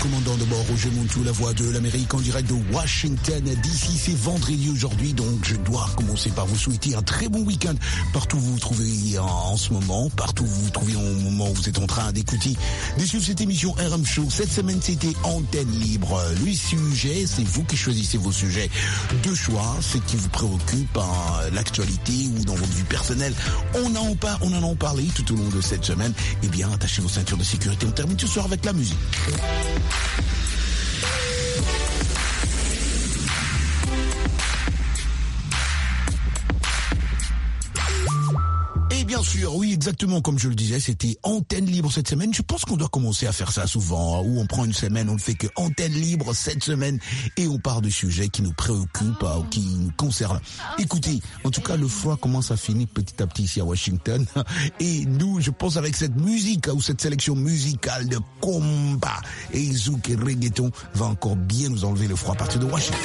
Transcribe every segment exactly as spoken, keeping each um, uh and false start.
commandant de bord Roger Montou, la voix de l'Amérique en direct de Washington. D'ici, c'est vendredi aujourd'hui, donc je dois commencer par vous souhaiter un très bon week-end partout où vous vous trouvez en, en ce moment, partout où vous vous trouvez au moment où vous êtes en train d'écouter, de suivre cette émission R M Show. Cette semaine, c'était Antenne Libre. Le sujet, c'est vous qui choisissez vos sujets de choix, ce qui vous préoccupe, hein, l'actualité ou dans votre vie personnelle. On en, par, on en a parlé tout au long de cette semaine. Eh bien, attachez vos ceintures de sécurité. On termine ce soir avec la musique. Et bien sûr, oui, exactement comme je le disais, c'était Antenne Libre cette semaine. Je pense qu'on doit commencer à faire ça souvent, où on prend une semaine, on ne fait que Antenne Libre cette semaine et on parle de sujets qui nous préoccupent ou qui nous concernent. Écoutez, en tout cas, le froid commence à finir petit à petit ici à Washington. Et nous, je pense avec cette musique ou cette sélection musicale de combat et zouk et reggaeton va encore bien nous enlever le froid à partir de Washington.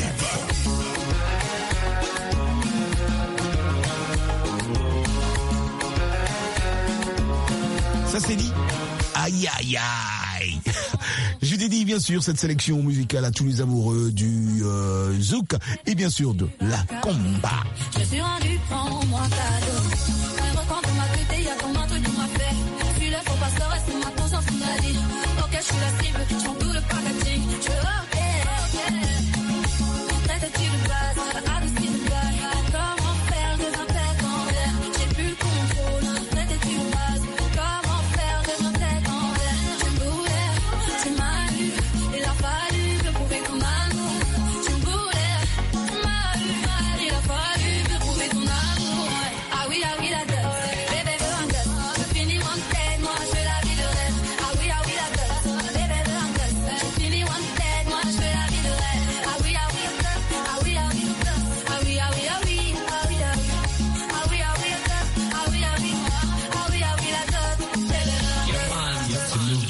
Ça c'est dit. Aïe aïe aïe. Je dédie bien sûr cette sélection musicale à tous les amoureux du euh, zouk et bien sûr de la combat. Je suis rendu, prends-moi cadeau. Un recompte de ma tête, y'a ton un truc qu'on m'a fait. Je suis le faux pasteur, reste ma conscience qui m'a dit. Ok, je suis la cible, je prends tout le packaging. Je veux ok, ok. Traite-tu de base, adouci de bail. Comment faire des impacts en l'air? J'ai plus le contrôle, traite-tu de base. Comment faire des impacts en l'air? Tu me voulais, tu m'as eu. Il a fallu que prouver ton amour. Tu me voulais, tu m'as eu. Il a fallu que prouver ton amour. Ah oui, ah oui, la dot. Bébé veut un gosse. Je finis one dead, moi je fais la vie de rêve. Ah oui, ah oui, la dot. Bébé veut un gosse. Je finis one dead, moi je fais la vie de rêve. Ah oui, ah oui, ah oui, ah oui, ah oui, ah oui, ah oui, ah oui, ah oui. Ah oui, ah oui, ah oui, ah oui. Ah oui, ah oui, la dot. Bébé veut un gosse.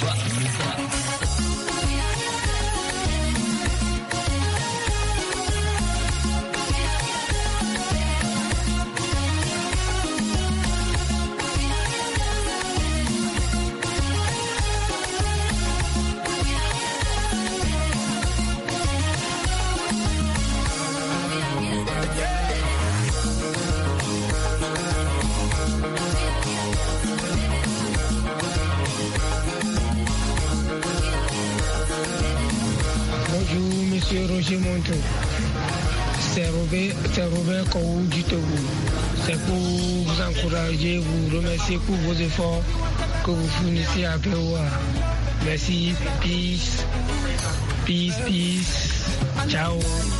Bonjour, monsieur Roger Montou. C'est Robert, c'est Robert Kou du Togo. C'est pour vous encourager, vous remercier pour vos efforts que vous fournissez à P O A. Merci, peace, peace, peace. Ciao.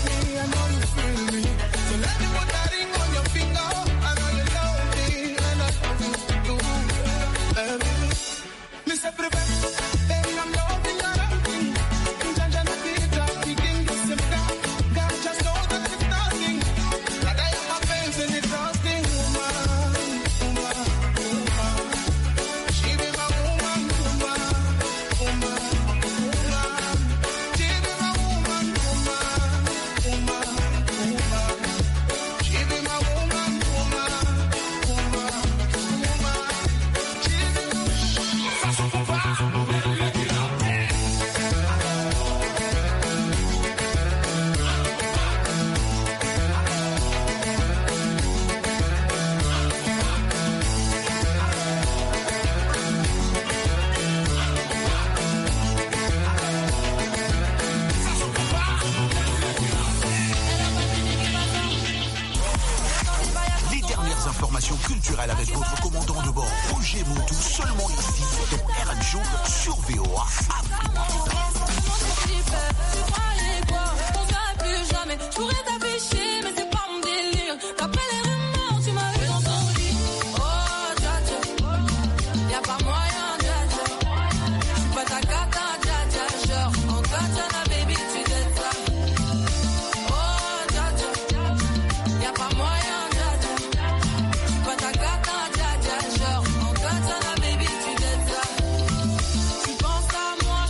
Informations culturelles avec votre commandant de bord Roger Montou, seulement ici dans R M Show sur V O A Afrique. Je pourrais t'afficher, mais c'est pas mon délire. D'après les rumeurs, tu m'as eu dans ton lit. Oh, dja dja, y'a pas moyen, dja dja. J'suis pas ta cata, dja dja. Genre, en katana, baby, tu t'aides ça. Oh, dja dja, y'a pas moyen, dja dja. J'suis pas ta cata, dja dja. Genre, en katana, baby, tu t'aides ça. Tu penses à moi,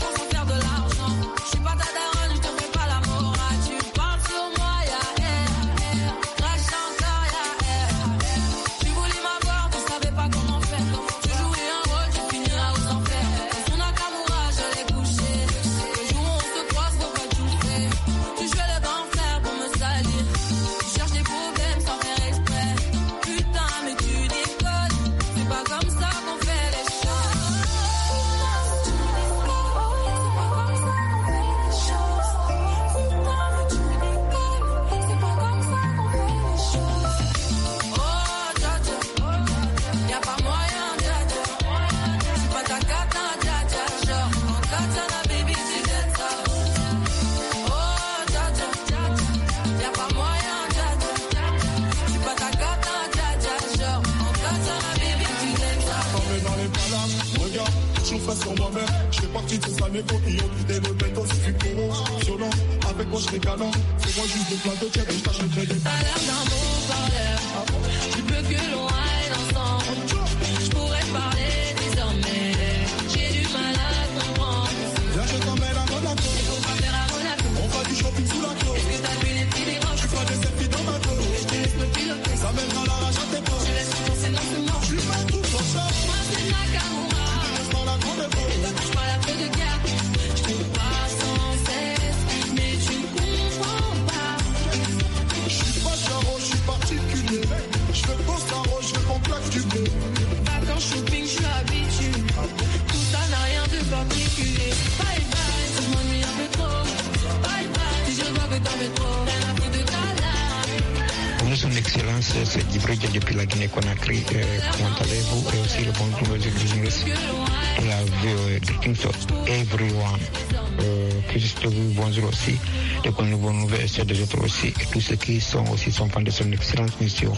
toujours face sur moi-même. Je fais partie de ces années qui ont quitté le béton, c'est du poro. Violent, avec moi je serai galant. Fais-moi juste des plateaux, tiens, et je t'achèterai des. T'as l'air d'un beau parleur. Tu peux que l'on aille ensemble. Je pourrais te parler désormais. J'ai du mal à comprendre. Viens, je t'emmène à Monaco. Et qu'on va faire à Monaco. On va du shopping sous la clé. Est-ce que t'as vu les petits déranges? Tu feras des selfies dans ma dos. Et je te laisse me piloter. Ça mènera la rage à tes poches. Je laisse foncer dans ce mort. Je lui mets tout pour ça. Moi c'est Nakamura. Je prends la grande épaule. Et toi touche pas la feu de guerre. Je te parle sans cesse. Mais tu ne comprends pas. Je suis pas charo, je suis particulier. Je fais beau staro, je veux qu'on claque du bleu. Vacances shopping, je suis habitué. Tout ça n'a rien de particulier. Bye bye, si je m'ennuie un peu trop. Bye bye, si je vois que t'en fais trop. Rien à foutre de ta life. Son Excellence, c'est Djibril Dia depuis la Guinée-Conakry. Euh, comment allez-vous? Et aussi le bonjour aux églises de la V O A. Greetings to everyone. Euh, Christ vous, bonjour aussi. De bonnes nouvelles, et des autres aussi. Et tous ceux qui sont aussi sont fans de son Excellence, Monsieur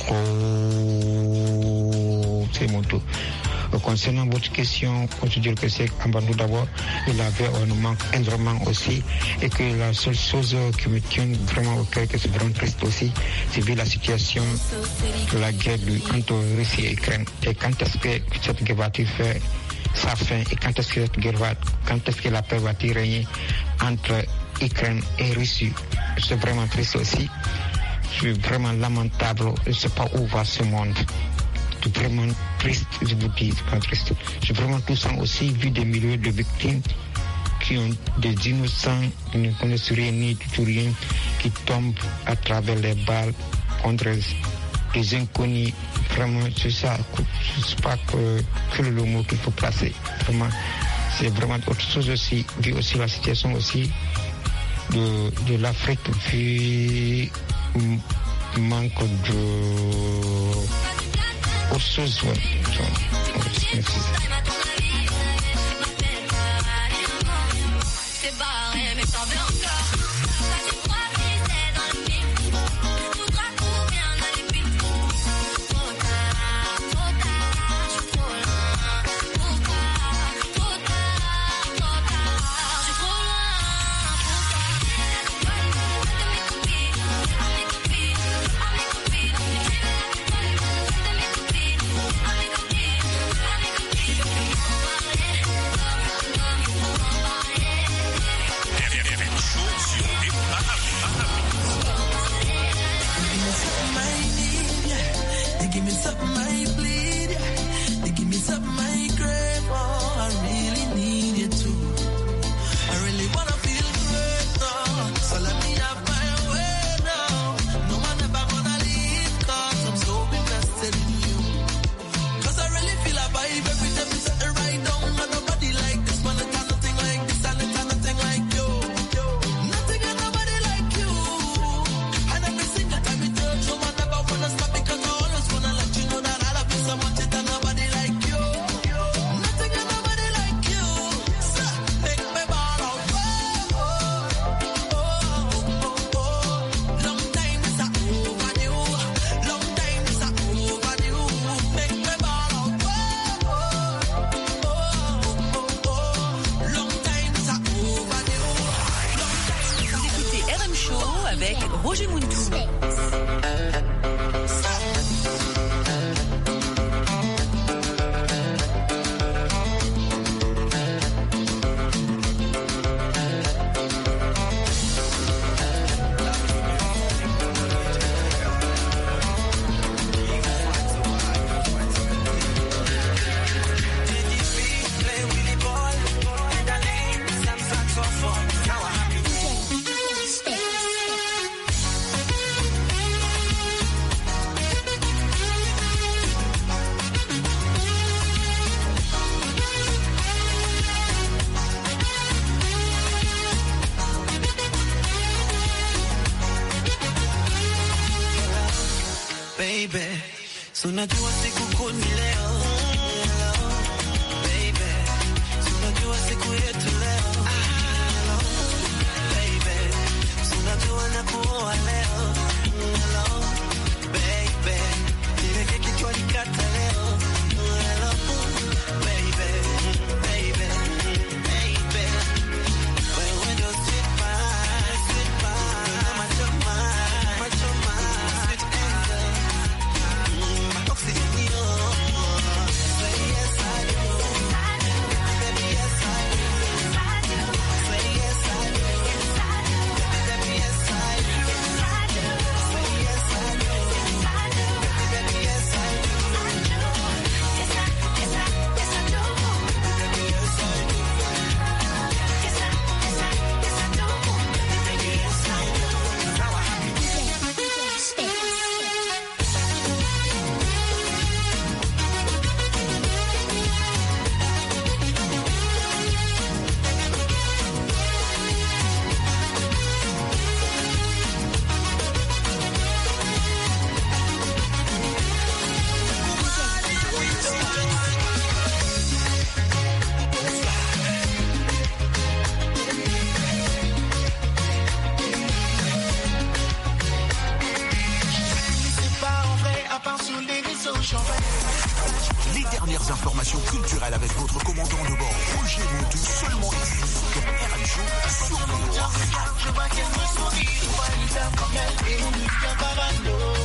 Ho. C'est mon tour. Euh, concernant votre question, on se dit que c'est Ambandou d'abord, il avait un manque énormément aussi, et que la seule chose qui me tient vraiment au cœur, que c'est vraiment triste aussi, c'est vu la situation de la guerre entre Russie et Ukraine. Et quand est-ce que cette guerre va-t-il faire sa fin, et quand est-ce que cette guerre va, quand est-ce que la paix va-t-il régner entre Ukraine et Russie? C'est vraiment triste aussi. C'est vraiment lamentable. Je ne sais pas où va ce monde. C'est vraiment triste, je vous dis, c'est pas triste. C'est vraiment tout ça aussi, vu des milliers de victimes qui ont des innocents, qui ne connaissent rien ni du tout rien, qui tombent à travers les balles contre des inconnus. Vraiment, c'est ça, je ne sais pas que, que le mot qu'il faut placer. Vraiment, c'est vraiment autre chose aussi, vu aussi la situation aussi de, de l'Afrique, vu le manque de autre chose, ouais. Merci. C'est barré, mais t'en veux encore. Quand tu crois viser dans le mille, faudra trouver un alibi. Trop tard, trop tard, je suis trop loin. Pourquoi? Trop tard, trop tard, je suis trop loin. Pourquoi? De mes copines, à mes copines, à mes copines. De mes copines, à mes copines, à mes copines. Je peux m'en parler, m'en parler. They give me something I bleed, yeah. They give me something I crave for. I really need it too. I really wanna feel great now. So let me have my way now. No one ever gonna leave, cause I'm so invested in you. Cause I really feel a vibe every time we set it right down. And nobody like this one, it's nothing like this, and it's nothing like you. Nothing and nobody like you. And every single time we touch, no one ever wanna stop because I always wanna let you know that I love you so much, it's nobody like you. Nothing and nobody like you. So, make me ball out. Oh, oh, oh, oh. Long time is a overdue. Long time is a overdue. Make me ball out. Oh, oh, oh, oh. Long time is a overdue. Vous écoutez R M Show avec Roger Mountou. Baby, so najua siku ni leo. Baby, so najua siku yetu leo. Baby, so najua nakuoa leo. Baby, ile keki tulikata leo. Baby, baby, Les dernières informations culturelles avec votre commandant de bord, Roger Montou, seulement ici, sur R M Show, sur V O A. Je vois qu'elle me sourit, je vois une femme comme elle et on lui vient par un lot.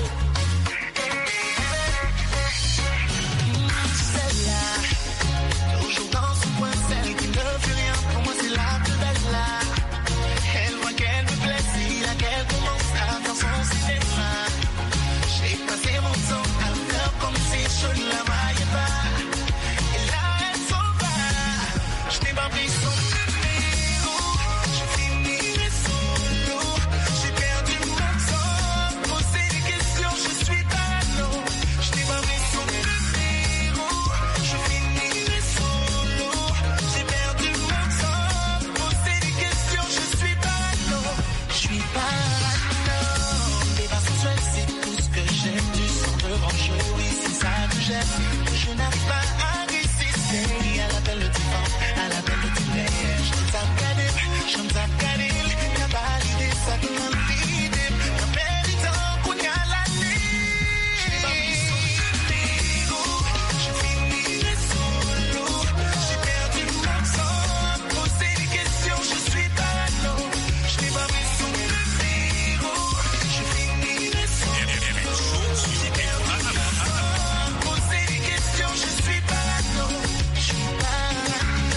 Celle-là, toujours dans son coin, celle qui ne fait rien, pour moi c'est la plus belle là. Elle voit qu'elle me plaît, c'est là qu'elle commence à faire son cinéma. J'ai passé mon temps à le faire comme si je ne la voyais pas. Et là elle s'en va, je n'ai pas pris son numéro, je finirai solo. J'ai perdu mon temps, poser des questions, je suis parano. Je n'ai pas pris son numéro, je finirai solo. J'ai perdu mon temps, poser des questions, je suis parano. Je suis parano, débat sensuel, c'est tout ce que j'aime. Du sang de grand jeu, oui, c'est ça que j'aime. Je n'arrive pas à résister à l'appel du vent, à l'appel du neige. Je ne sais pas dire, je ne sais pas dire. T'as pas l'idée, ça te m'a l'idée. T'as perdu temps qu'on y a la nuit. Je n'ai pas pris son numéro, je finirai solo. J'ai perdu mon temps, poser des questions, je suis parano. Je n'ai pas pris son numéro, je finirai solo. J'ai perdu mon temps, poser des questions, je suis parano. Je suis parano.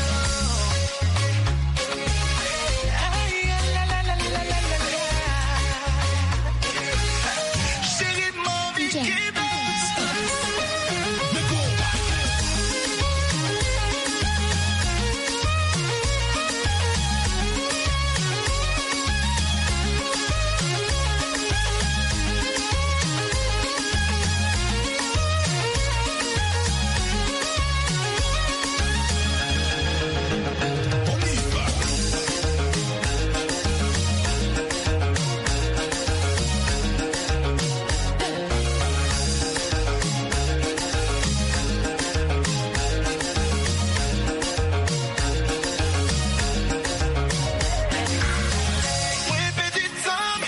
Aïe, la la la la la la la. Chérie de mon vie qui baisse. Ouais, petite homme,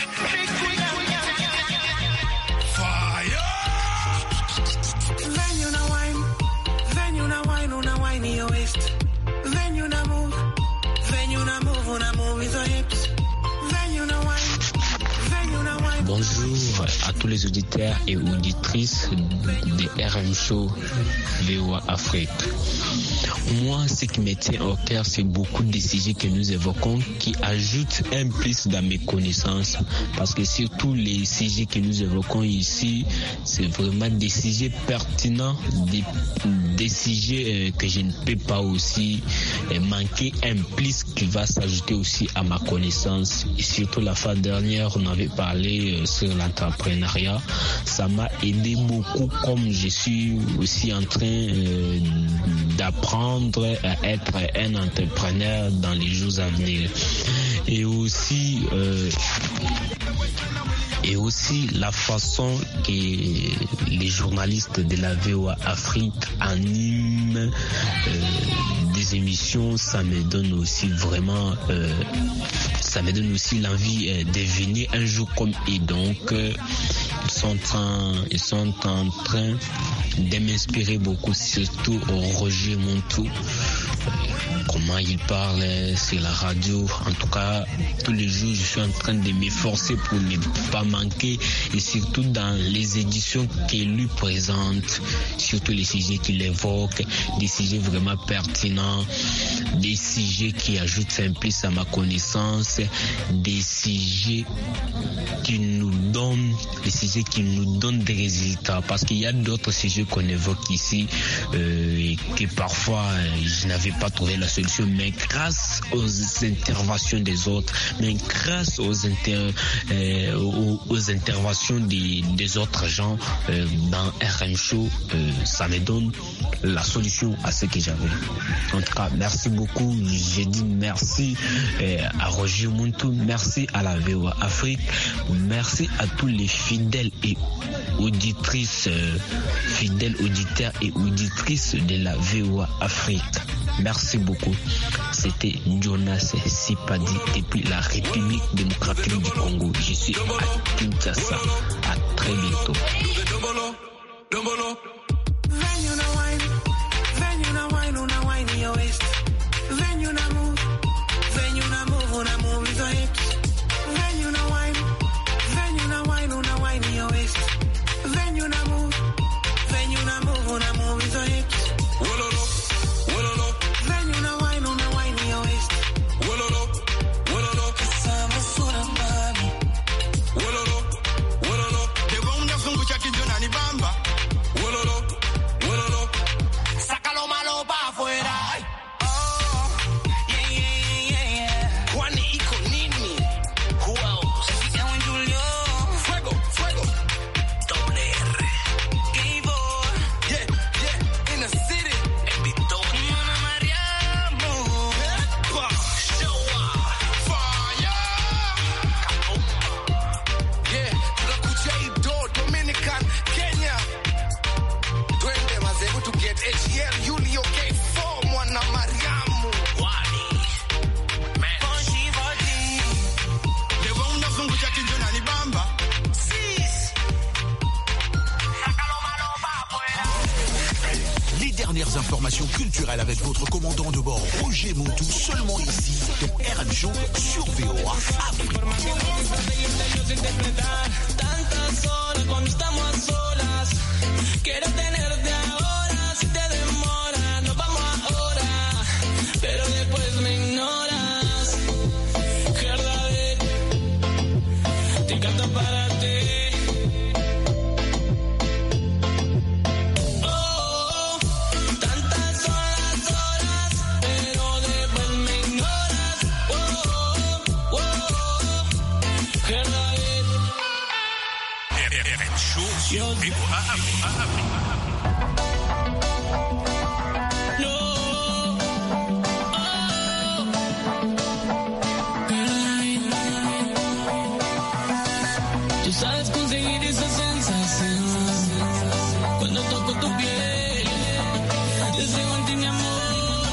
Then you know wine, then you know wine, una wine in your waist. Then you know move, then you know move, una move with your hips. Then you know wine, then you know wine. Bonjour à tous les auditeurs et auditrices de R M Show V O A Afrique. Moi, ce qui me tient au cœur, c'est beaucoup de sujets que nous évoquons qui ajoutent un plus dans mes connaissances. Parce que surtout les sujets que nous évoquons ici, c'est vraiment des sujets pertinents, des, des sujets euh, que je ne peux pas aussi euh, manquer, un plus qui va s'ajouter aussi à ma connaissance. Et surtout la fois dernière, on avait parlé euh, sur l'entrepreneuriat. Ça m'a aidé beaucoup, comme je suis aussi en train euh, d'apprendre à être un entrepreneur dans les jours à venir. Et aussi euh, et aussi la façon que les journalistes de la V O A Afrique animent euh, des émissions, ça me donne aussi vraiment euh, ça me donne aussi l'envie euh, de venir un jour comme et donc euh, ils sont en ils sont en train de m'inspirer beaucoup, surtout Roger Montou. Comment il parle sur la radio. En tout cas, tous les jours, je suis en train de m'efforcer pour ne pas manquer, et surtout dans les éditions qu'il lui présente, surtout les sujets qu'il évoque, des sujets vraiment pertinents, des sujets qui ajoutent un plus à ma connaissance, des sujets qui nous donnent, des sujets qui nous donnent des résultats, parce qu'il y a d'autres sujets qu'on évoque ici euh, et que parfois je n'avais pas trouvé la solution, mais grâce aux interventions des autres, mais grâce aux, inter, euh, aux, aux interventions des, des autres gens euh, dans R M Show, euh, ça me donne la solution à ce que j'avais. En tout cas, merci beaucoup. J'ai dit merci euh, à Roger Montou, merci à la V O A Afrique, merci à tous les fidèles et auditrices, euh, fidèles auditeurs et auditrices de la V O A Afrique. Merci beaucoup. C'était Jonas Sipadi depuis la République démocratique du Congo. Je suis à Kinshasa. À très bientôt. l'information culturelle avec votre commandant de bord, Roger Montou, seulement ici, dans R M Show sur V O A Afrique. Tantas horas cuando estamos a solas. Quiero tenerte ahora, si te demoras, nos vamos ahora. Pero después me ignoras. Verdad, te canto para ti. Oh, tantas son las horas, pero después me ignoras. Oh, oh, oh, verdad. R M Show sur V O A Afrique. Tú sabes conseguir esa sensación cuando toco tu piel. Deseo en ti, mi amor.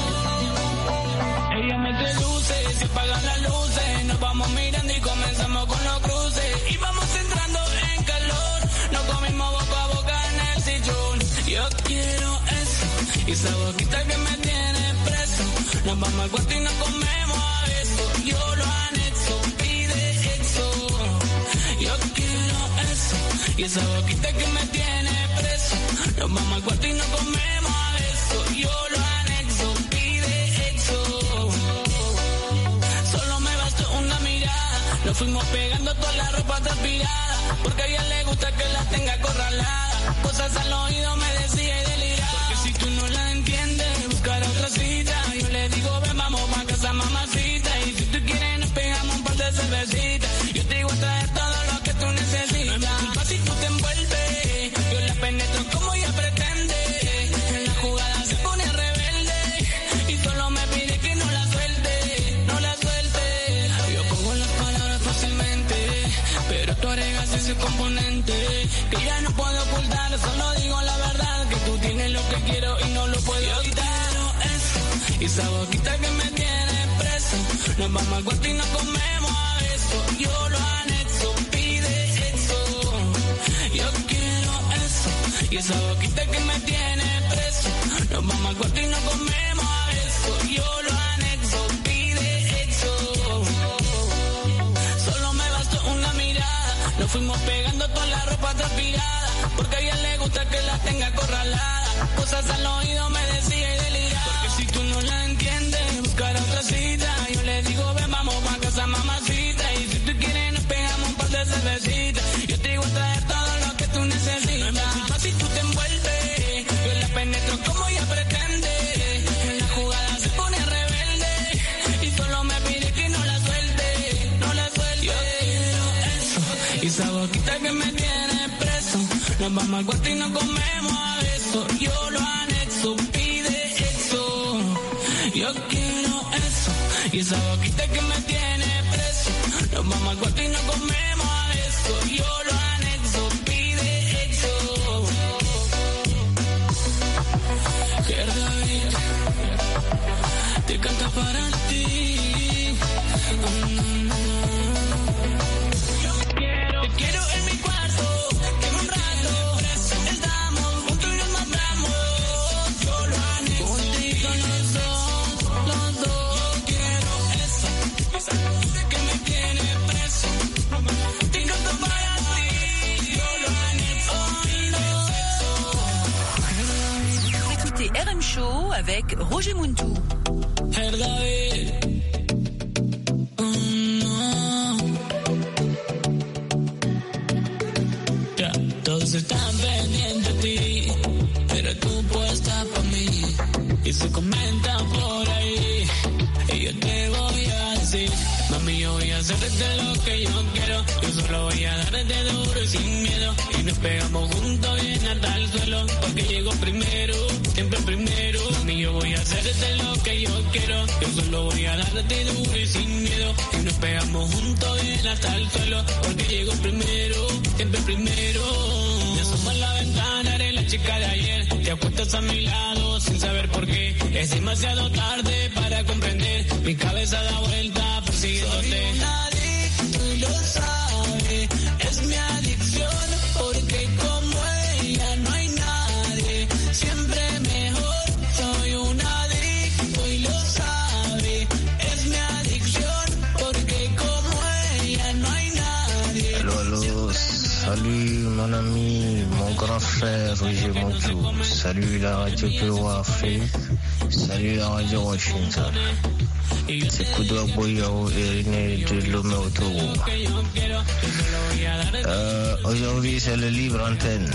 Ella mete luces, se apagan las luces. Nos vamos mirando y comenzamos con los cruces. Y vamos entrando en calor. Nos comimos boca a boca en el sillón. Yo quiero eso, y esa boquita que me tiene preso. Nos vamos al cuarto y nos comemos a besos. Yo lo anexo, pide exo. Yo quiero eso, y esa boquita que me tiene preso. Nos vamos al cuarto y nos comemos a besos. Yo lo anexo, pide exo. Solo me bastó una mirada. Nos fuimos pegando toda la ropa transpirada. Porque a ella le gusta que la tenga acorralada. Cosas al oído me decía y deliraba. Porque si tú no la entiendes, buscar otra cita. Yo le digo, ven, vamos pa' casa, mamacita. Y si tú quieres, nos pegamos un par de cervecitas. Yo te digo a traer todo lo que tú necesitas. No es mi culpa si tú te envuelves. Yo la penetro como ella pretende. En la jugada se pone rebelde. Y solo me pide que no la suelte, no la suelte. Yo pongo las palabras fácilmente, pero tú agregas ese componente que ya no puedo ocultar. Solo digo la verdad, que tú tienes lo que quiero y no lo puedo evitar. Eso, y esa boquita que me tiene preso. Nos vamos al cuarto y nos comemos a besos. Yo lo anexo, pide exo. Yo quiero eso, y esa boquita que me tiene preso. Nos vamos al cuarto y nos comemos a besos. Yo lo anexo, pide exo. Solo me bastó una mirada. Nos fuimos pegando toda la ropa transpirada. Porque a ella le gusta que la tenga acorralada. Cosas al oído me decía y deliraba. Porque si tú no la entiendes, buscar otra cita. Yo le digo, ven, vamos pa' casa, mamacita. Y si tú quieres, nos pegamos un par de cervecitas. Yo te digo a traer todo lo que tú necesitas. No es mi culpa si tú te envuelves. Yo la penetro como ella pretende. En la jugada se pone rebelde. Y solo me pide que no la suelte, no la suelte. Yo quiero eso, y esa boquita que me tiene preso. Nos vamos al cuarto y nos comemos a besos. Yo lo anexo, pide exo. Yo quiero eso, y esa boquita que me tiene preso. Nos vamos al cuarto y nos comemos a besos. Yo lo anexo, pide exo. David, te canta para ti. Oh, no, no. Yo quiero, te quiero en mi cuarto, que un rato estamos juntos y nos matamos. Yo lo anexo, contigo los dos, los dos. Yo quiero eso, esa cosa que me tiene preso. Te canto para ti. Yo lo anexo, no. Écoutez R M Show avec Roger Montou. Her David. Oh, no. Ya, todos están pendientes de ti, pero tú puesta para mí. Y se comentan por ahí, y yo te voy a decir, mami, yo voy a hacerte lo que yo quiero. Yo solo voy a darte duro y sin miedo. Y nos pegamos juntos bien hasta el suelo, porque llego primero, siempre primero. Mami, yo voy a hacerte lo que yo quiero. Yo solo voy a darte duro y sin miedo. Y nos pegamos juntos bien hasta el suelo, porque llego primero, siempre primero. Me asomo a la ventana, eres la chica de ayer. Te acuestas a mi lado sin saber por qué. Es demasiado tarde para comprender. Mi cabeza da vuelta persiguiéndote. Soy un adicto y lo sabe. Es mi adicción, porque como ella no hay nadie. Siempre mejor. Salut mon ami, mon grand frère Roger Montou. Salut la radio V O A Afrique. Salut la radio Washington. C'est Koudoua Boyao et René de Lomé au Togo. Euh, aujourd'hui c'est le libre antenne.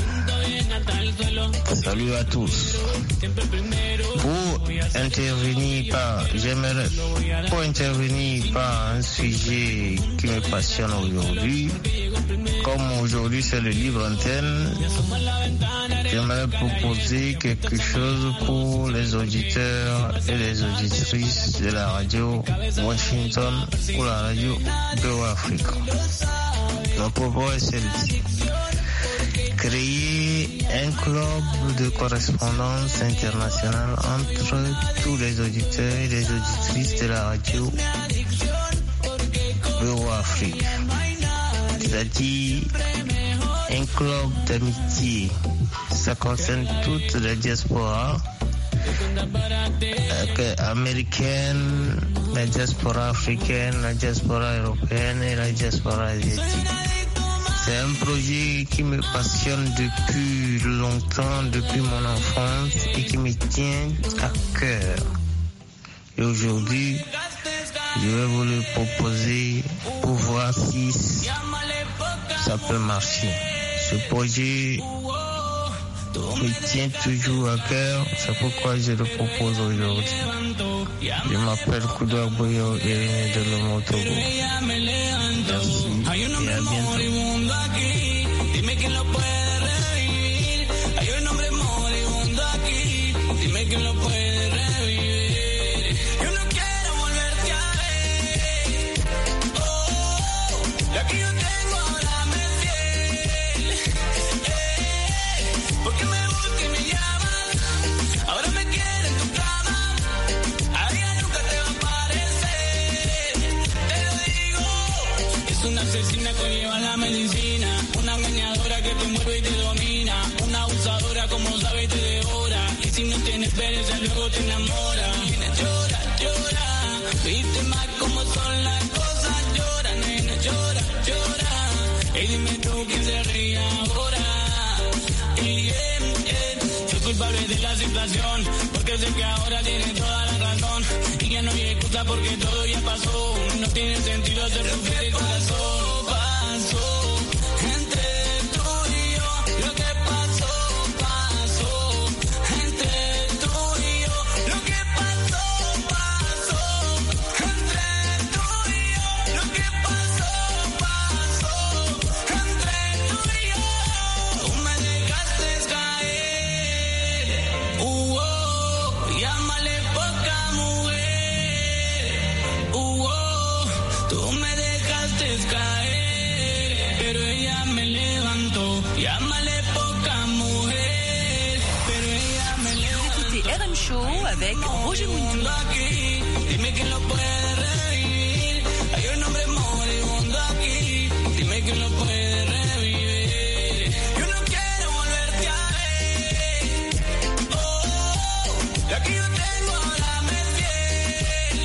Salut à tous. Pour intervenir par, j'aimerais pour intervenir par un sujet qui me passionne aujourd'hui. Comme aujourd'hui c'est le libre antenne, j'aimerais proposer quelque chose pour les auditeurs et les auditrices de la radio Washington ou la radio V O A Afrique. Mon propos est celui-ci. Créer un club de correspondance internationale entre tous les auditeurs et les auditrices de la radio V O A Afrique. C'est-à-dire un club d'amitié. Ça concerne toute la diaspora euh, américaine, la diaspora africaine, la diaspora européenne et la diaspora asiatique. C'est un projet qui me passionne depuis longtemps, depuis mon enfance et qui me tient à cœur. Et aujourd'hui, je vais vous le proposer pour voir si ça peut marcher. Ce projet me tient toujours à cœur, c'est pourquoi je le propose aujourd'hui. Je m'appelle Koudoua Boyo et de Lomé au Togo. Merci et à bientôt. Luego te enamora, llora, llora, viste más cómo son las cosas, llora, nena, llora, llora, y dime tú quién se ríe ahora, y eh, eh, soy culpable de la situación, porque sé que ahora tiene toda la razón, y ya no hay excusa porque todo ya pasó, no tiene sentido hacer sufrir el corazón, pasó. Avec Roger Montou. Dime quién lo puede revivir. Hay un hombre moribundo aquí. Dime quién lo puede revivir. Yo no quiero volverte a ver. Oh, la que yo tengo ahora me es fiel.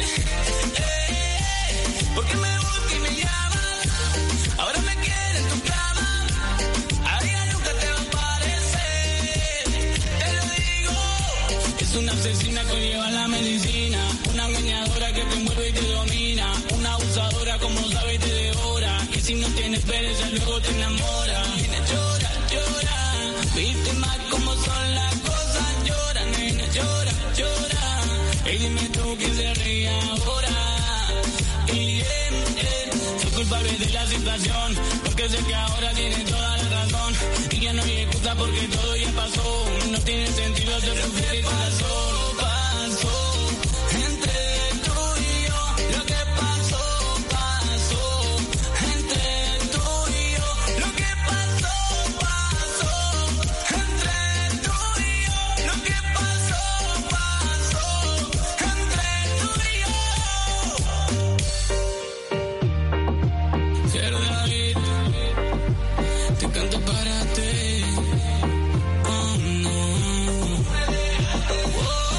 Eh, porque me busca y me llama. Ahora me quiere en tu cama. A ella nunca te va a parecer. Te lo digo. Es una asesina que lleva la medicina, una engañadora que te envuelve y te domina, una abusadora como sabe y te devora, y si no tienes pereza luego te enamora. Nena, llora, llora, viste más como son las cosas, llora, nena, llora, llora, y dime tú quién se ríe ahora, y eh, eh, soy culpable de la situación, porque sé que ahora tiene toda la razón, y ya no hay excusa porque todo ya pasó, no tiene sentido hacer sufrir el corazón. Para ti, oh no.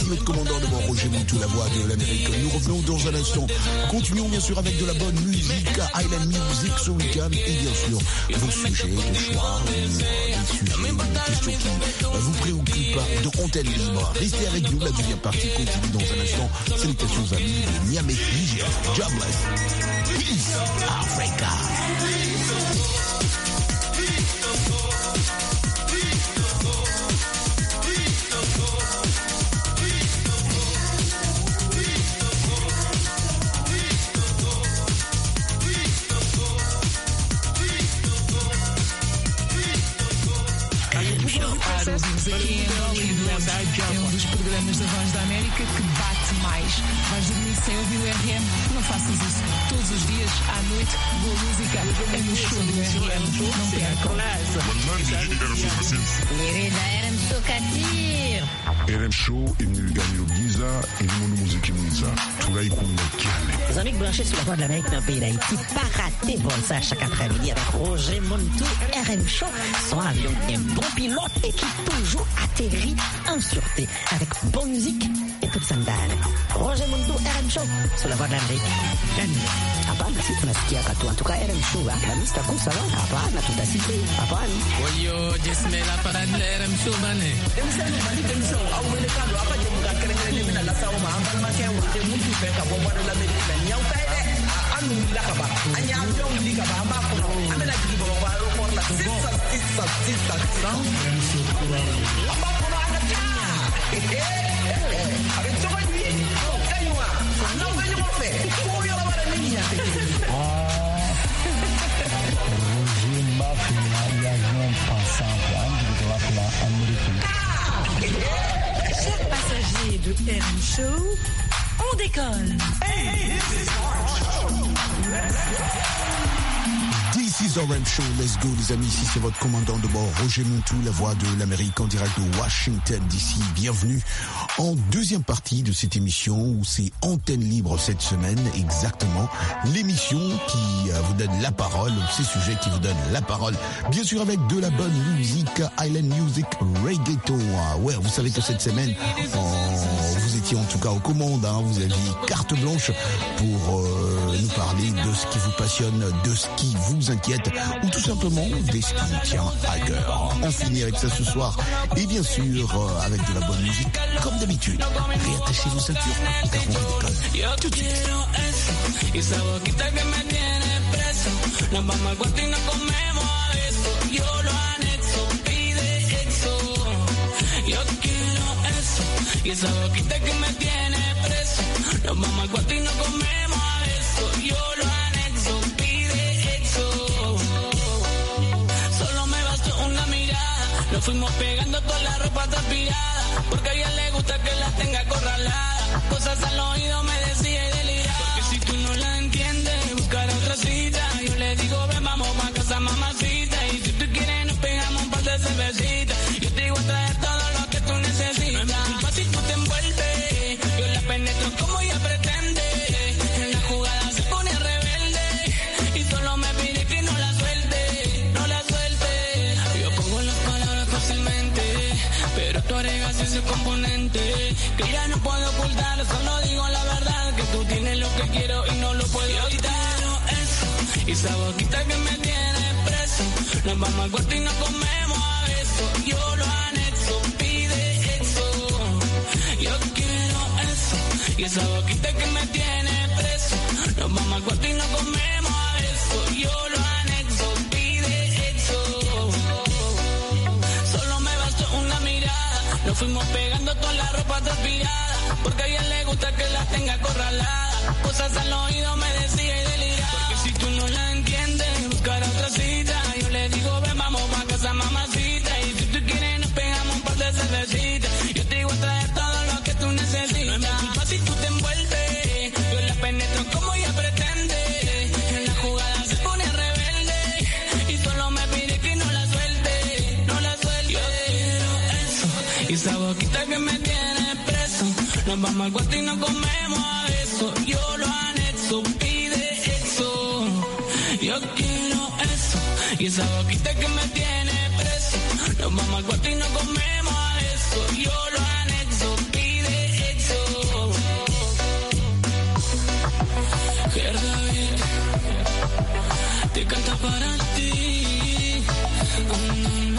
notre commandant de bord, Roger Moutou, la voix de l'Amérique. Nous revenons dans un instant. Continuons bien sûr avec de la bonne musique, Island Music ce week-end et bien sûr vos sujets de choix, des sujets, des questions qui vous préoccupent de Antenne Libre. Restez avec nous, la deuxième partie continue dans un instant. Salutations amis de Niamey, Niger. Jobless. Peace, Africa. É um dos programas da Voz da América que bate mais. Vais dormir sem ouvir o R M? Não faças isso. Todos os dias, à noite, boa música é no show do R M. Não percam. R M Show Katir. R M Show imniliganyo giza elimundo muziki mwiza tulaikunda kyane. Les amis branchés sur la Voix de l'Amérique d'un pays d'Haïti, pas raté bon ça chaque après-midi avec Roger Montou, R M Show, son avion qui est un bon pilote et qui toujours atterrit en sûreté avec bonne musique et toute sandale. Roger Montou, R M Show, sur la Voix de l'Amérique. Hapana, si tunasikia katu. En tout cas, R M Show, Afghanistan kusa wana. Hapana, tutasikia. Hapana. Oyo, jesmela para R M Show bane. Demsani bali demsani. Awele kalo apa jemuka kere kere mina la sawo ma ambal ma kewa. De muntu fe ka bomba de l'Amérique. Nyau taide. Anu la kaba. Anya amyo li kaba amba ko. Amela ki bo ba ro ko la. Sisa sisa sisa. R M Show kura. Amba ko na ata. Eh eh. Avec toi lui. Kaywa. Non va yo fe. Ko yo la bara minha. Roger Mafia y a un passant de la américaine. Chers passagers de R M Show, on décolle. This is R M Show, let's go les amis, ici c'est votre commandant de bord Roger Montou, la voix de l'Amérique en direct de Washington D C. Bienvenue en deuxième partie de cette émission où c'est Antenne Libre cette semaine, exactement, l'émission qui vous donne la parole, ces sujets qui vous donnent la parole, bien sûr avec de la bonne musique, Island Music, Reggaeton. Ouais, vous savez que cette semaine, oh, vous étiez en tout cas aux commandes, hein, vous aviez carte blanche pour euh, nous parler de ce qui vous passionne, de ce qui vous inquiète ou tout simplement des ce qui vous tient à cœur. On finit avec ça ce soir et bien sûr euh, avec de la bonne musique comme d'habitude. Réattachez vos ceintures car on décolle tout de suite. Y esa boquita que me tiene preso, nos vamos al cuarto y nos comemos a besos. Yo lo anexo, pide exo. Solo me bastó una mirada, nos fuimos pegando toda la ropa transpirada, porque a ella le gusta que la tenga acorralada. Cosas al oído me decía y deliraba, porque si tú no la entiendes, buscar otra cita. Yo le digo, ven, vamos pa' casa, mamacita. Y si tú quieres, nos pegamos un par de cervecitas. Yo te digo a traer todo lo que tú necesitas. Si tú te envuelves, yo la penetro como ella pretende. En la jugada se pone rebelde y solo me pide que no la suelte, no la suelte. Yo pongo las palabras fácilmente, pero tú agregas ese componente que ya no puedo ocultar. Solo digo la verdad, que tú tienes lo que quiero y no lo puedo evitar. Eso, y esa boquita que me tiene preso, nos vamos al cuarto y nos comemos a besos. Yo lo anexo, pide exo. Yo quiero eso, y esa boquita que me tiene preso, nos vamos al cuarto y nos comemos a eso. Yo lo anexo, pide exo. Solo me bastó una mirada, nos fuimos pegando toda la ropa transpirada, porque a ella le gusta que la tenga acorralada. Cosas al oído me decía y deliraba, porque si tú no la entiendes, buscar otra cita. Yo le digo, ven, vamos pa' casa, mamacita. Y si tú quieres, nos pegamos un par de cervecitas. Yo te digo a traer todo lo que tú necesitas. No es mi culpa si tú te envuelves, yo la penetro como ella pretende. En la jugada se pone rebelde y solo me pide que no la suelte, no la suelte. Yo quiero eso, y esa boquita que me tiene preso, nos vamos al cuarto y nos comemos a besos. Yo lo anexo, pide exo. Yo quiero eso, y esa boquita que me tiene preso, nos vamos al cuarto y nos comemos a besos. Yo lo anexo, pide para ti. Mm.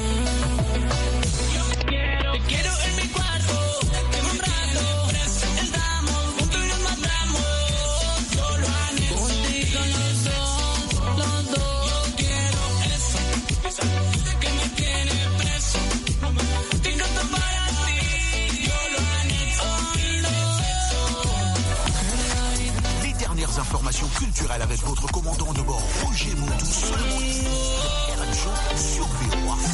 Te quiero en mi cuarto, que un rato estamos juntos y nos matamos. Solo contigo los dos, los dos. Yo quiero eso, que me tiene preso. Tengo todo para ti, yo lo anexo. Les dernières informations culturelles avec votre commandant de bord, Roger Montou, seulement ici. R M Show sur V O A.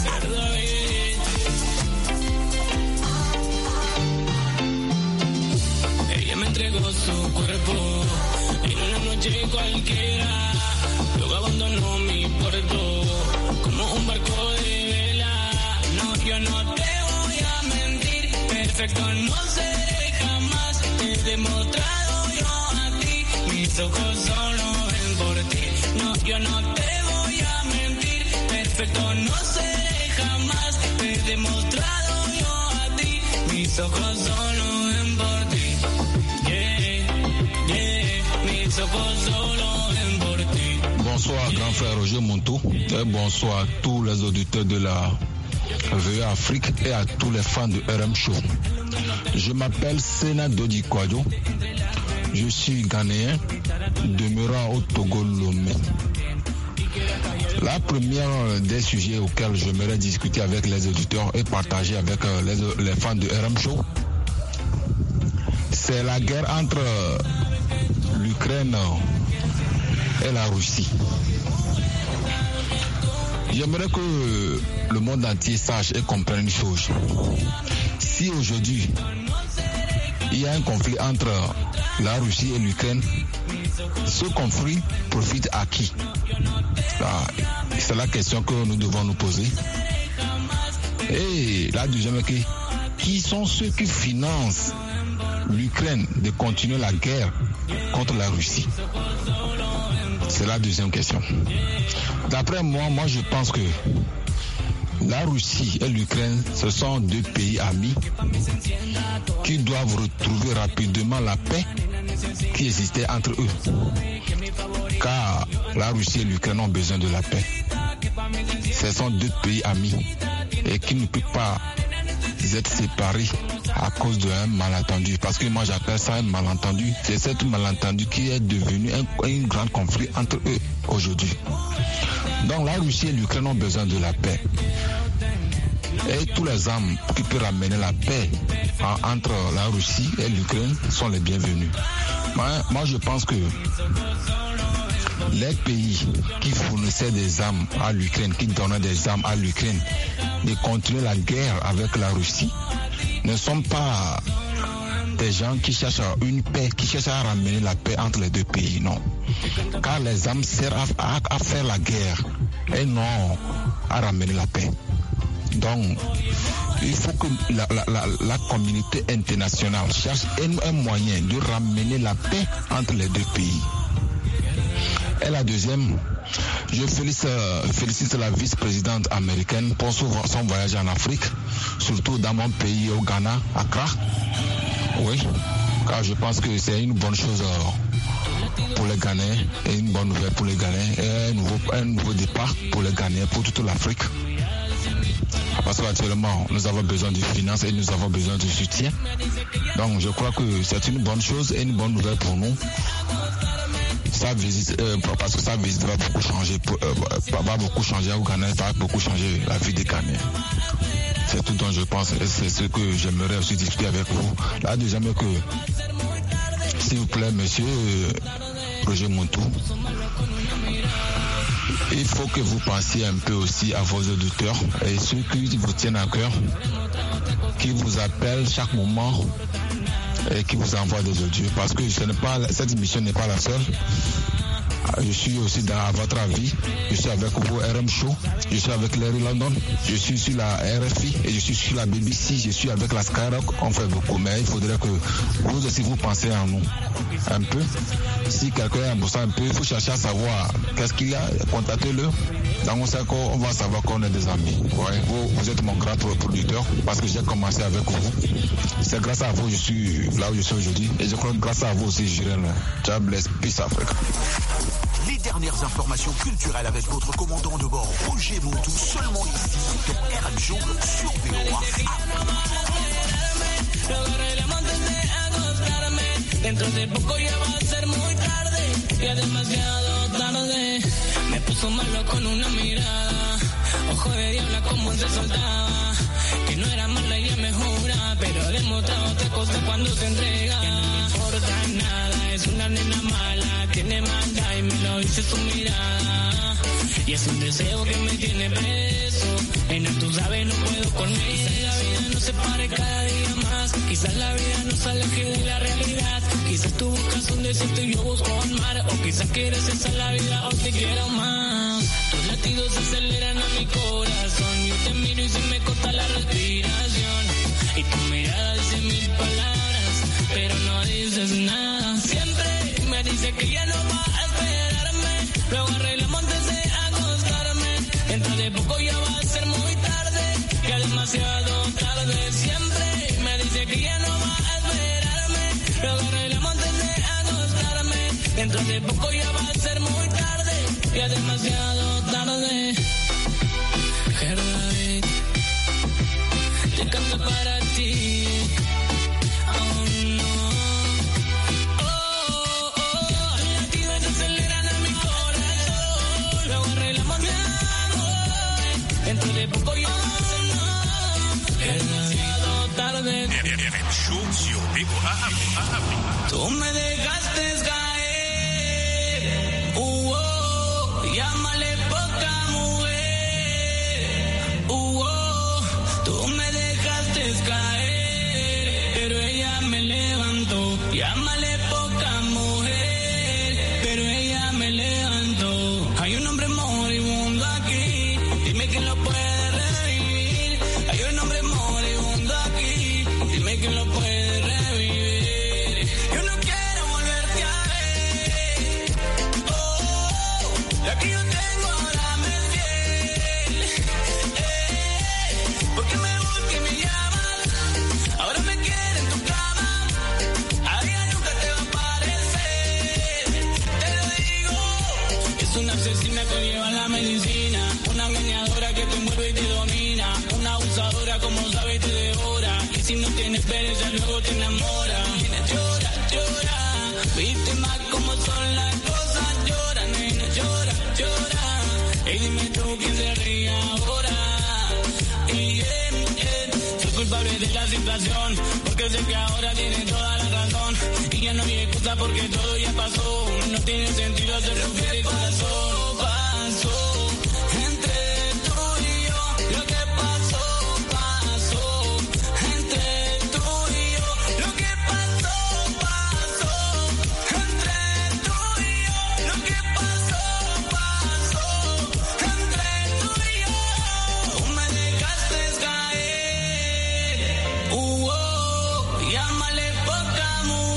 Ella me entregó su cuerpo en una noche cualquiera. Luego abandonó mi puerto como un barco de vela. No, yo no te voy a mentir, perfecto no seré jamás. Te he demostrado yo a ti, mis ojos solo ven por ti. No, yo no te voy a mentir, perfecto no seré jamás. Te he demostrado yo a ti, mis ojos solo ven por ti. Bonsoir grand frère Roger Montou et bonsoir à tous les auditeurs de la V O A Afrique et à tous les fans de R M Show. Je m'appelle Sena Dodi Kwadjo, je suis ghanéen demeurant au Togo Lomé. La première des sujets auxquels j'aimerais discuter avec les auditeurs et partager avec les, les fans de R M Show, c'est la guerre entre l'Ukraine et la Russie. J'aimerais que le monde entier sache et comprenne une chose. Si aujourd'hui il y a un conflit entre la Russie et l'Ukraine, ce conflit profite à qui? C'est la question que nous devons nous poser. Et la deuxième, qui sont ceux qui financent l'Ukraine de continuer la guerre contre la Russie? C'est la deuxième question. D'après moi, moi je pense que la Russie et l'Ukraine, ce sont deux pays amis qui doivent retrouver rapidement la paix qui existait entre eux. Car la Russie et l'Ukraine ont besoin de la paix. Ce sont deux pays amis et qui ne peuvent pas être séparés à cause d'un malentendu. Parce que moi j'appelle ça un malentendu. C'est cet malentendu qui est devenu un, un grand conflit entre eux aujourd'hui. Donc la Russie et l'Ukraine ont besoin de la paix. Et tous les hommes qui peuvent ramener la paix en, entre la Russie et l'Ukraine sont les bienvenus. Moi, moi je pense que les pays qui fournissaient des armes à l'Ukraine, qui donnaient des armes à l'Ukraine, de continuer la guerre avec la Russie, ne sont pas des gens qui cherchent une paix, qui cherchent à ramener la paix entre les deux pays, non. Car les armes servent à, à, à faire la guerre et non à ramener la paix. Donc, il faut que la, la, la, la communauté internationale cherche un, un moyen de ramener la paix entre les deux pays. Et la deuxième, je félicite, félicite la vice-présidente américaine pour son, son voyage en Afrique, surtout dans mon pays, au Ghana, Accra. Oui, car je pense que c'est une bonne chose pour les Ghanéens et une bonne nouvelle pour les Ghanéens et un nouveau, un nouveau départ pour les Ghanéens, pour toute l'Afrique. Parce qu'actuellement, nous avons besoin de finances et nous avons besoin de soutien. Donc je crois que c'est une bonne chose et une bonne nouvelle pour nous. Sa visite, euh, parce que sa visite va beaucoup changer, euh, va beaucoup changer au Ghana, va beaucoup changer la vie des Ghanéens. C'est tout dont je pense et c'est ce que j'aimerais aussi discuter avec vous. La deuxième est que, s'il vous plaît, monsieur Roger Montou, il faut que vous pensiez un peu aussi à vos auditeurs et ceux qui vous tiennent à cœur, qui vous appellent chaque moment et qui vous envoient des audios. Parce que ce n'est pas, cette émission n'est pas la seule. Je suis aussi dans à votre avis. Je suis avec vous R M Show. Je suis avec Larry London. Je suis sur la R F I et je suis sur la B B C. Je suis avec la Skyrock. On fait beaucoup, mais il faudrait que vous aussi vous pensez en nous un peu. Si quelqu'un a bossé un peu, il faut chercher à savoir qu'est-ce qu'il y a. Contactez-le. Dans mon cercle, on va savoir qu'on est des amis. Ouais, vous, vous êtes mon grand producteur parce que j'ai commencé avec vous. C'est grâce à vous que je suis là où je suis aujourd'hui. Et je crois que grâce à vous aussi, j'irai là. God bless. Peace Africa. dernières informations culturelles avec votre commandant de bord, Roger Montou, seulement ici, dans R M Show sur V O A. Dentro de poco ya va a ser muy tarde, ya demasiado tarde. Me puso malo con una mirada, ojo de diabla como se soltaba. Que no era mala ella me jura, pero ha demostrado otra cosa cuando se entrega. Ya no me importa nada, es una nena mala, tiene maldad y me lo dice su mirada. Y es un deseo que me tiene preso, en el tú sabes no puedo con ella. Quizás la vida no se pare cada día más, quizás la vida nos aleje de la realidad. Quizás tú buscas un desierto y yo busco un mar, o quizás quieres esa la vida o te quiero más. Tus latidos aceleran a mi corazón, yo te miro y se me corta la respiración. Y tu mirada dice mil palabras, pero no dices nada. Siempre me dice que ya no va a esperarme, luego arreglamos antes de acostarme. Dentro de poco ya va a ser muy tarde, ya demasiado tarde. Siempre me dice que ya no va a esperarme, luego arreglamos antes de acostarme. Dentro de poco ya va a ser muy tarde, ya demasiado tarde. Gerda, te canto para ti. Oh no. Oh, oh, oh. Los latidos aceleran a mi corazón, luego arreglamos algo. Dentro de poco ya va a ser no. Es demasiado tarde. Tú me dejaste caer. Uh, oh, llámale poca mujer. Uh, oh, tú me dejaste caer, pero ella me levantó. Llámale poca mujer, pero ella me levantó. Hay un hombre moribundo aquí, dime quién lo puede revivir. Hay un hombre moribundo aquí, dime quién lo puede revivir. Yo no quiero volverte a ver. Oh, la que yo tengo ahora me es fiel. Eh, porque me busca y me llama, ahora me quiere en tu cama. A ella nunca te va a aparecer, te lo digo. Es una asesina que lleva la medicina, una engañadora que te envuelve y te domina, una abusadora como sabe y te devora. Y si no tienes pereza luego te enamora. Nena, llora, llora, víctimas como son las cosas. Llora, nena, llora, llora. Y dime tú quién se ríe ahora. Y yeah, yeah, soy culpable de la situación, porque sé que ahora tiene toda la razón. Y ya no hay excusa porque todo ya pasó. No tiene sentido hacer sufrir el corazón. Pasó entre tú y yo, lo que pasó, pasó entre tú y yo, lo que pasó, pasó entre tú y yo, lo que pasó, pasó entre tú y yo. Tú me dejaste caer, uh, oh, llámale poca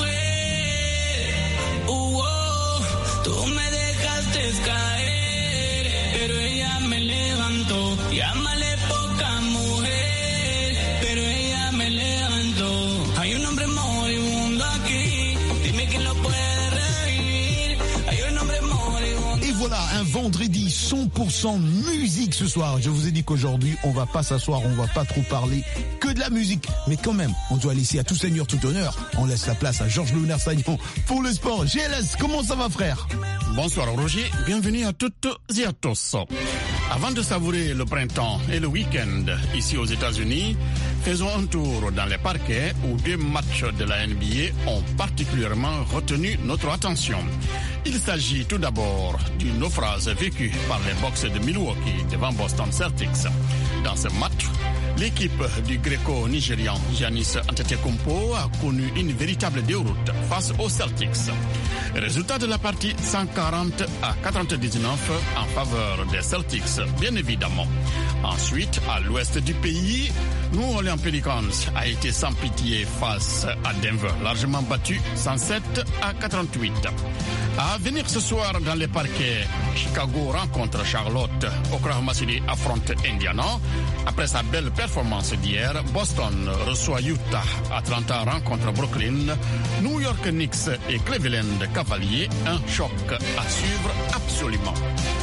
mujer, uh, oh, tú me dejaste caer, pero ella me levantó. Llámale poca mujer, pero ella me levantó. Hay un hombre moribundo aquí, dime quién lo puede revivir. Hay un hombre moribundo. Et voilà, un vendredi cent pour cent musique ce soir. Je vous ai dit qu'aujourd'hui, on va pas s'asseoir, on va pas trop parler que de la musique. Mais quand même, on doit laisser à tout seigneur tout honneur. On laisse la place à Georges Louner-Sagnon pour le sport. G L S, comment ça va, frère? Bonsoir Roger, bienvenue à toutes et à tous. Avant de savourer le printemps et le week-end ici aux États-Unis, faisons un tour dans les parquets où deux matchs de la N B A ont particulièrement retenu notre attention. Il s'agit tout d'abord du naufrage vécu par les Bucks de Milwaukee devant Boston Celtics. Dans ce match, l'équipe du Gréco-Nigérian Giannis Antetokounmpo a connu une véritable déroute face aux Celtics. Résultat de la partie cent quarante à quatre-vingt-dix-neuf en faveur des Celtics, bien évidemment. Ensuite, à l'ouest du pays, New Orleans Pelicans a été sans pitié face à Denver, largement battu cent sept à quatre-vingt-huit. À venir ce soir dans les parquets, Chicago rencontre Charlotte, Oklahoma City affronte Indiana. Après sa belle performance d'hier, Boston reçoit Utah, Atlanta rencontre Brooklyn, New York Knicks et Cleveland Cavaliers, un choc à suivre absolument.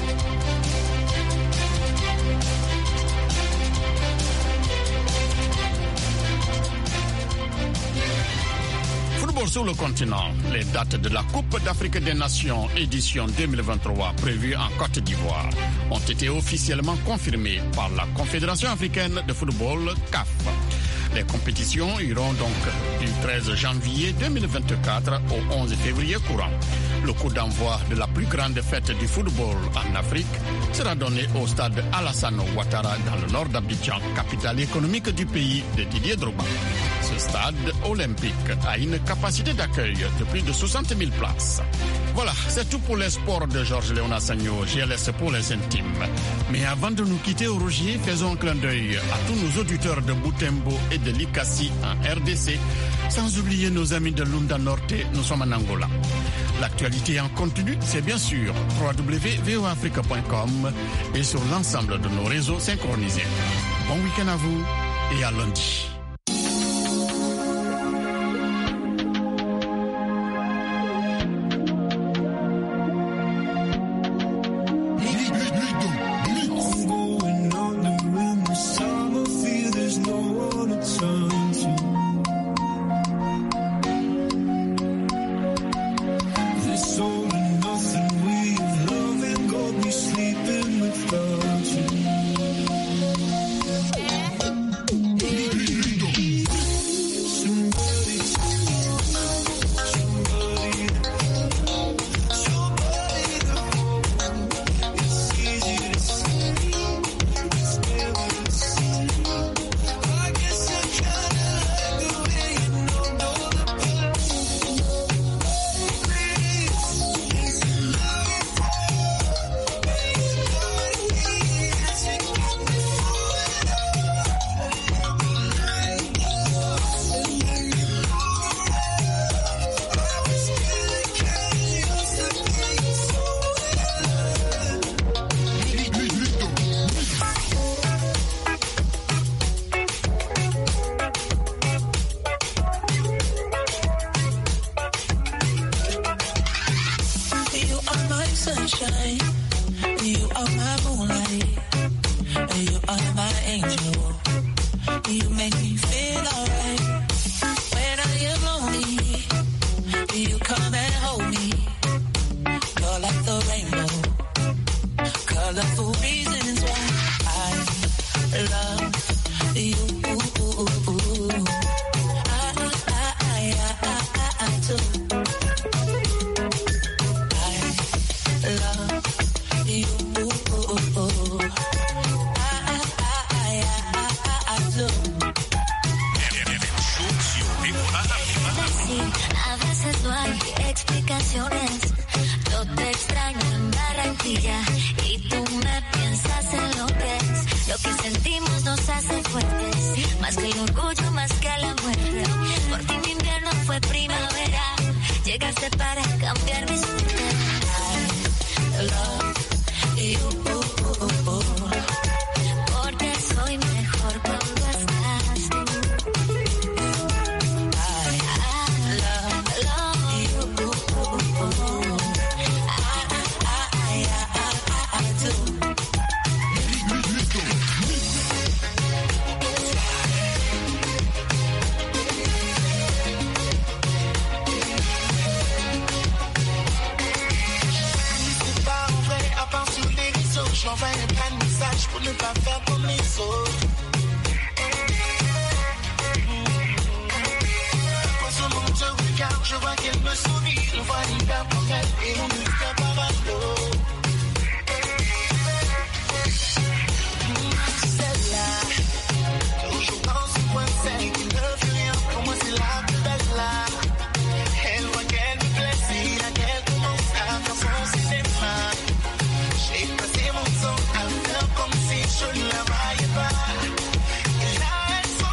Sur le continent, les dates de la Coupe d'Afrique des Nations édition deux mille vingt-trois prévues en Côte d'Ivoire ont été officiellement confirmées par la Confédération africaine de football C A F. Les compétitions iront donc du treize janvier deux mille vingt-quatre au onze février courant. Le coup d'envoi de la plus grande fête du football en Afrique sera donné au stade Alassane Ouattara dans le nord d'Abidjan, capitale économique du pays de Didier Drogba. Ce stade olympique a une capacité d'accueil de plus de soixante mille places. Voilà, c'est tout pour les sports de Georges Léonard Sagno, G L S pour les intimes. Mais avant de nous quitter au Rogier, faisons un clin d'œil à tous nos auditeurs de Butembo et de Likasi en R D C, sans oublier nos amis de Lunda Norte, nous sommes en Angola. L'actualité en continu, c'est bien sûr w w w point v o afrique point com et sur l'ensemble de nos réseaux synchronisés. Bon week-end à vous et à lundi. Comme si je ne la voyais pas. Et là, elle s'en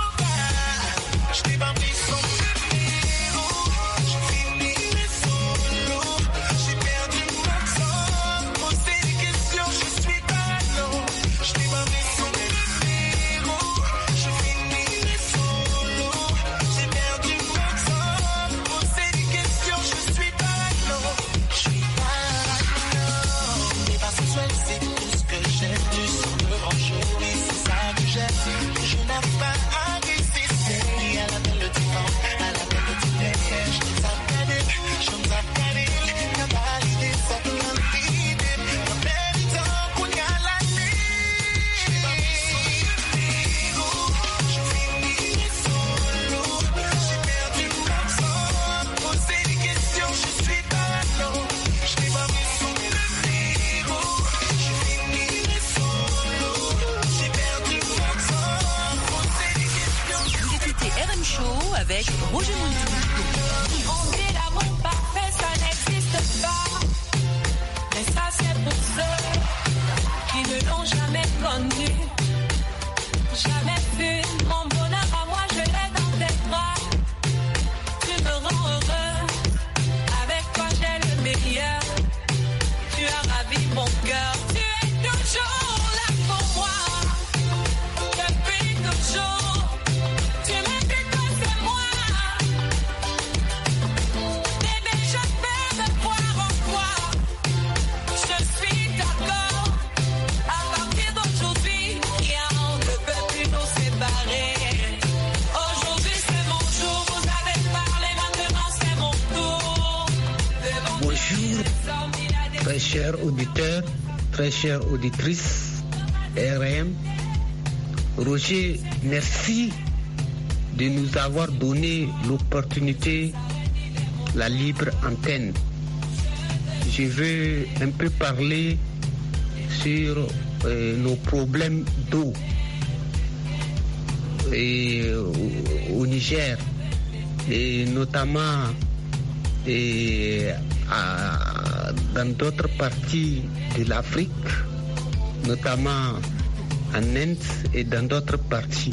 avec Roger Montou. On dit l'amour parfait, ça n'existe pas. Mais ça, c'est pour ceux qui ne l'ont jamais connu. Jamais vu mon bonheur à moi, je l'ai dans tes bras. Tu me rends heureux. Avec toi, j'ai le meilleur. Tu as ravi mon cœur. Tu es toujours là pour moi. Depuis toujours. Tu me dis que c'est moi. Bébé, je peux me voir en toi. Je suis d'accord. À partir d'aujourd'hui, rien ne peut plus nous séparer. Aujourd'hui, c'est mon jour. Vous avez parlé, maintenant c'est mon tour. Bonjour, très chers auditeurs, très chères auditrices, R M. Roger, merci de nous avoir donné l'opportunité, la libre antenne. Je veux un peu parler sur euh, nos problèmes d'eau et, au, au Niger, et notamment et, à, dans d'autres parties de l'Afrique, notamment en Inde et dans d'autres parties.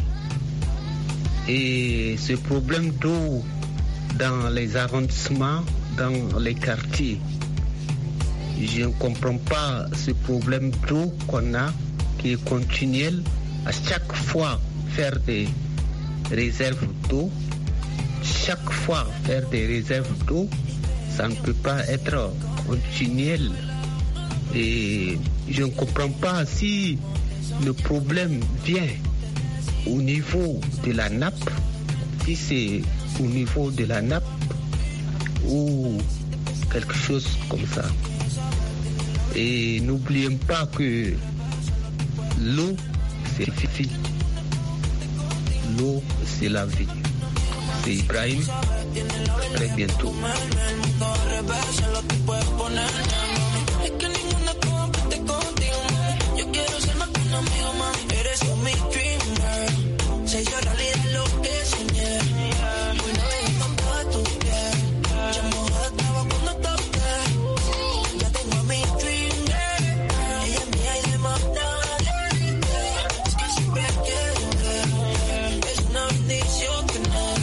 Et ce problème d'eau dans les arrondissements, dans les quartiers, je ne comprends pas ce problème d'eau qu'on a, qui est continuel, à chaque fois faire des réserves d'eau, chaque fois faire des réserves d'eau, ça ne peut pas être continuel. Et je ne comprends pas si le problème vient au niveau de la nappe, si c'est au niveau de la nappe ou quelque chose comme ça. Et n'oublions pas que l'eau, c'est vie. L'eau, c'est la vie. C'est Ibrahim. Très bientôt. Es que ninguna compite contigo, mami. Yo quiero ser más que un amigo, mami. Eres tú mi dream girl. Se hizo realidad lo que soñé. Hoy no dejes con toda tu piel. Ya mojada estaba cuando toqué. Ya tengo a mi dream girl. Ella es mía y de más nadie. Es que siempre quiero ver. Es una bendición tener.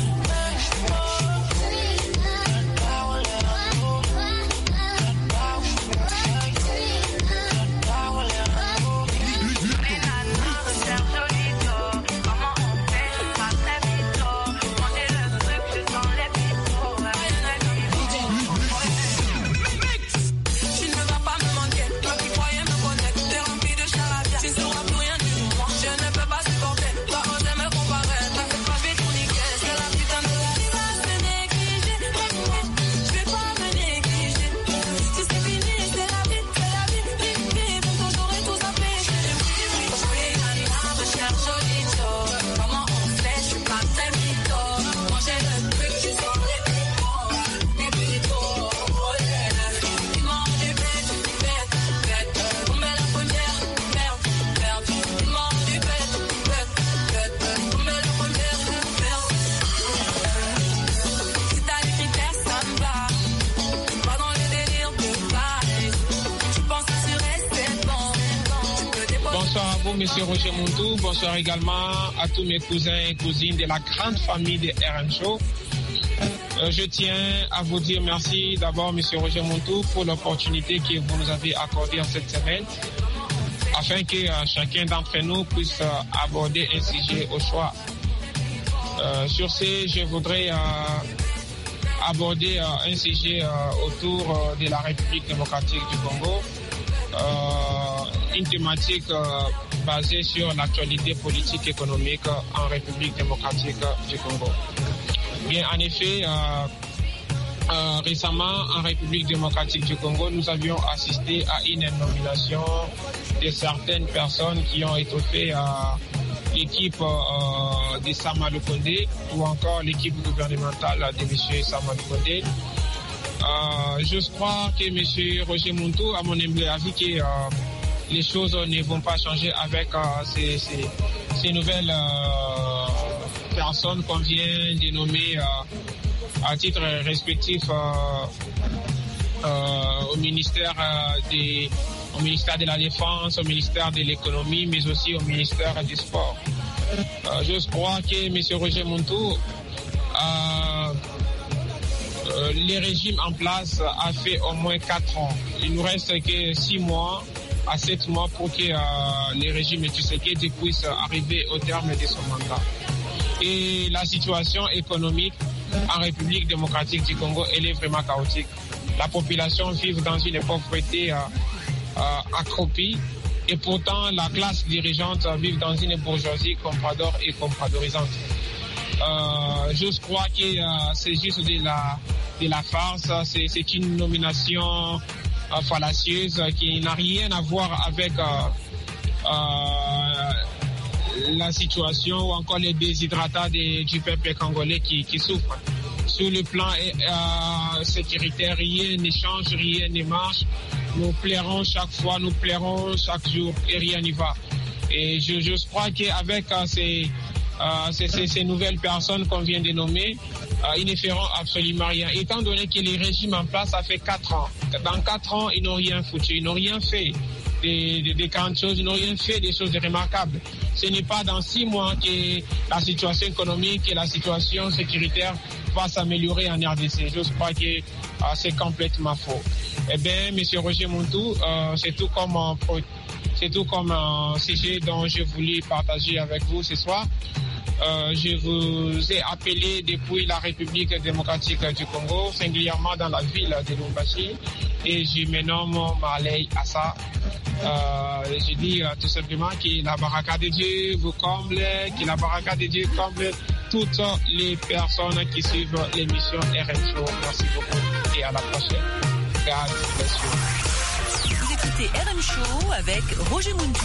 Monsieur Roger Montou, bonsoir également à tous mes cousins et cousines de la grande famille de R M Show. Euh, je tiens à vous dire merci d'abord, Monsieur Roger Montou, pour l'opportunité que vous nous avez accordée en cette semaine, afin que euh, chacun d'entre nous puisse euh, aborder un sujet au choix. Euh, sur ce, je voudrais euh, aborder euh, un sujet euh, autour euh, de la République démocratique du Congo, euh, une thématique euh, basée sur l'actualité politique et économique en République démocratique du Congo. Bien, en effet, euh, euh, récemment, en République démocratique du Congo, nous avions assisté à une nomination de certaines personnes qui ont étoffé euh, l'équipe euh, de Sama Lukonde ou encore l'équipe gouvernementale de M. Sama Lukonde. Euh, je crois que M. Roger Montou, à mon humble avis, que euh, les choses ne vont pas changer avec euh, ces, ces, ces nouvelles euh, personnes qu'on vient de nommer euh, à titre respectif euh, euh, au ministère euh, des au ministère de la Défense, au ministère de l'Économie, mais aussi au ministère du Sport. Euh, je crois que M. Roger Montou, euh, euh, les régimes en place a fait au moins quatre ans. Il nous reste que six mois à sept mois pour que euh, les régimes Tshisekedi puissent arriver au terme de son mandat. Et la situation économique en République démocratique du Congo, elle est vraiment chaotique. La population vit dans une pauvreté euh, euh, accroupie et pourtant la classe dirigeante vit dans une bourgeoisie comprador et compradorisante. Euh, je crois que euh, c'est juste de la, de la farce, c'est, c'est une nomination euh, fallacieuse qui n'a rien à voir avec euh, euh, la situation ou encore les déshydratats de, du peuple congolais qui, qui souffre. Sur le plan euh, sécuritaire, rien ne change, rien ne marche. Nous plairons chaque fois, nous plairons chaque jour et rien n'y va. Et je, je crois qu'avec euh, ces, euh, ces, ces, ces nouvelles personnes qu'on vient de nommer, euh, ils ne feront absolument rien. Étant donné que les régimes en place, ça fait quatre ans. Dans quatre ans, ils n'ont rien foutu, ils n'ont rien fait des, des, des grandes choses, ils n'ont rien fait des choses remarquables. Ce n'est pas dans six mois que la situation économique et la situation sécuritaire va s'améliorer en R D C. Je crois que euh, c'est complètement faux. Eh bien, M. Roger Montou, euh, c'est tout comme un, c'est tout comme un sujet dont je voulais partager avec vous ce soir. Euh, je vous ai appelé depuis la République démocratique du Congo, singulièrement dans la ville de Lubumbashi, et je me nomme Marley Assa. Euh, je dis euh, tout simplement que la baraka de Dieu vous comble, que la baraka de Dieu comble toutes les personnes qui suivent l'émission R M Show. Merci beaucoup et à la prochaine. God bless you. Vous écoutez R M Show avec Roger Montou.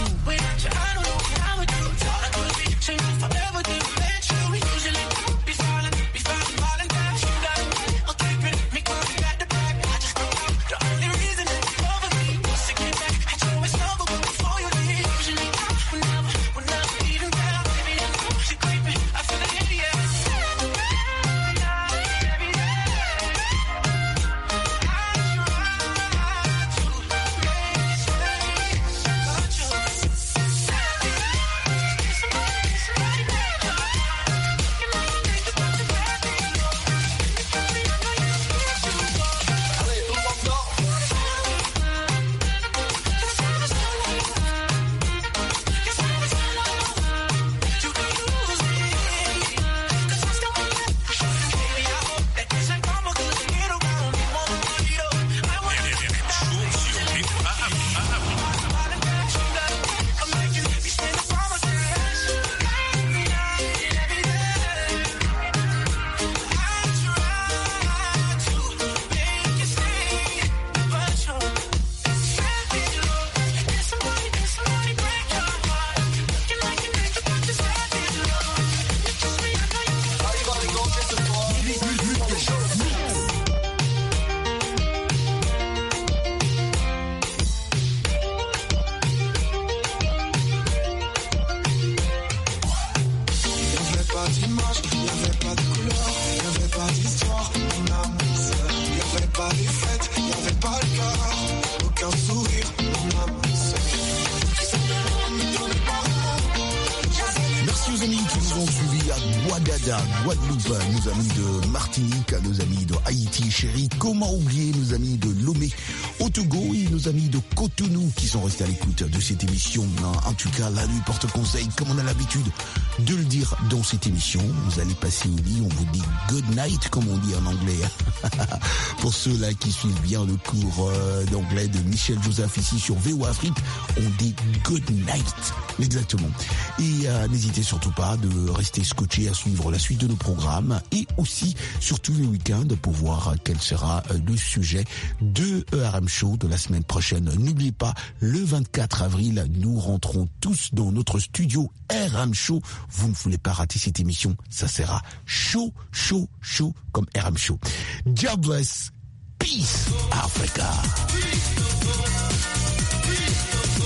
Guadeloupe, nos amis de Martinique, nos amis de Haïti, chérie, comment oublier nos amis de Lomé, au Togo et nos amis de Cotonou qui sont restés à l'écoute de cette émission. En tout cas, la nuit porte conseil, comme on a l'habitude de le dire dans cette émission. Vous allez passer au lit, on vous dit good night, comme on dit en anglais. Pour ceux-là qui suivent bien le cours euh, d'anglais de Michel Joseph ici sur V O A Afrique, on dit good night. Exactement. Et euh, n'hésitez surtout pas de rester scotché à suivre la suite de nos programmes et aussi, surtout les week-ends, pour voir quel sera le sujet de E R M Show de la semaine prochaine. N'oubliez pas, le vingt-quatre avril, nous rentrons tous dans notre studio R M Show. Vous ne voulez pas rater cette émission. Ça sera chaud, chaud, chaud comme R M Show. God bless. Peace, Africa.